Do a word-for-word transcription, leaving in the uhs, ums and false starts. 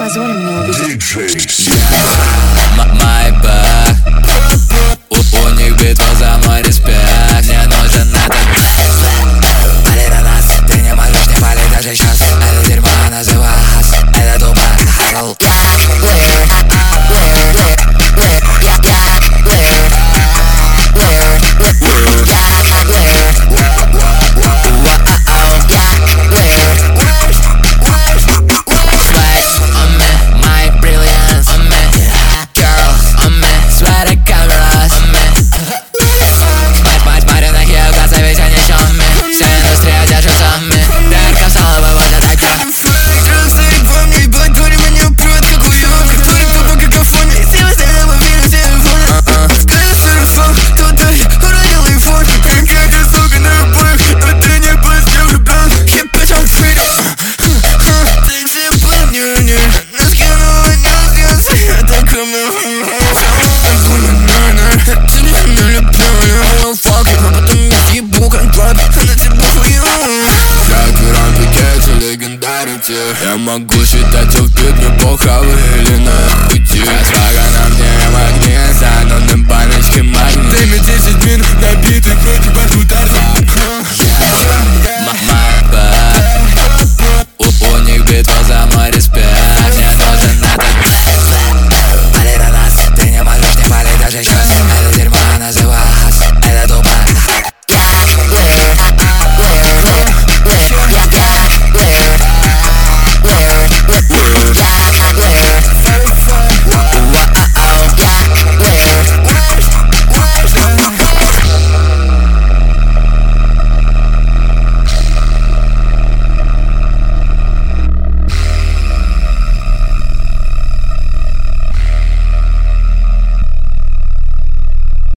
позволим мне убедить. Майбах, у, у них битва за мой респект. Мне нужен этот пали на нас, ты не можешь не палить даже сейчас. Это дерьмо называй хас, это тупо хасл. Я могу считать все в пятне похавы или на пути. Свага на мне магнит, за нонным баночки магнит. Время десять минут набитый против